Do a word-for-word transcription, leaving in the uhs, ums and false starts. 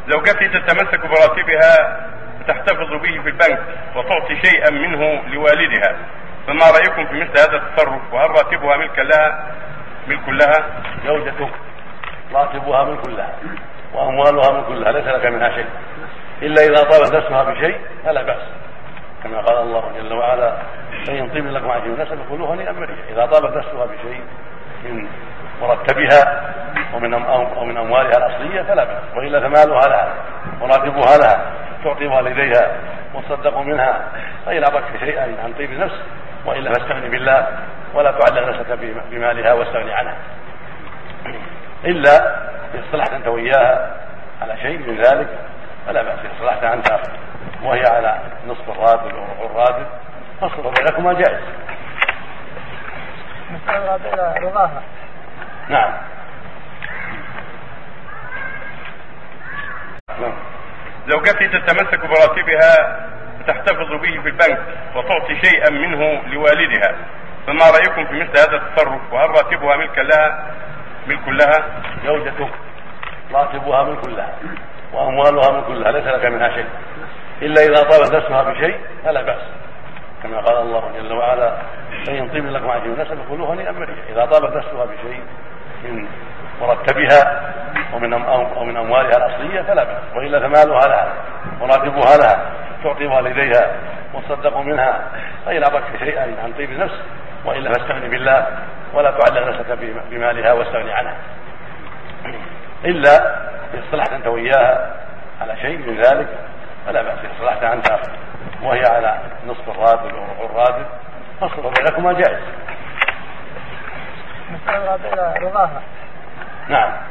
زوجتي تتمسك براتبها وتحتفظ به في البنك وتعطي شيئا منه لوالدها، فما رأيكم في مثل هذا التصرف؟ وهل راتبها ملكا لها ملك لها؟ زوجتك راتبها ملك لها وأموالها ملك لها، ليس لك منها شيء إلا إذا طابت نفسها بشيء فلا بأس، كما قال الله جل وعلا: فإن طيب لكم عجيب نسب كلوه هنيئا مريئا. إذا طابت نفسها بشيء من مرتبها ومن أو من أموالها الأصلية فلا بأس، وإلا فمالها لها وراتبها لها، تعطي والديها وتصدق منها، فإن أعطتك شيئا عن طيب نفس، وإلا فاستغني بالله ولا تعلق نفسك بمالها واستغني عنها، إلا إذا اصطلحت أنت وإياها على شيء من ذلك فلا بأس. إذا اصطلحت أنت وهي على نصف الراتب أو ربع الراتب فاصلحوا بينكما جائز. رضاها. نعم. زوجتي تتمسك براتبها وتحتفظ به في البنك وتعطي شيئا منه لوالدها، فما رأيكم في مثل هذا التصرف؟ وهل راتبها ملكا لها ملك لها؟ زوجتك راتبها ملك لها وأموالها ملك لها، ليس لك منها شيء إلا إذا طابت نفسها بشيء فلا بأس، كما قال الله جل وعلا: فإن طيب لكم عجيب نسب كلوه هنيئا مريئا. إذا طابت نفسها بشيء من مرتبها ومن أو من أموالها الأصلية فلا بأس، وإلا فمالها لها وراتبها لها، تعطي والديها وتصدق منها، فإن أعطتك شيئا عن طيب نفس، وإلا فاستغني بالله ولا تعلق نفسك بمالها واستغني عنها، إلا إذا اصطلحت أنت وإياها على شيء من ذلك فلا بأس. إذا اصطلحت أنت وهي على نصف الراتب أو ربع الراتب فاصلحوا بينكما جائز. رضاها. نعم.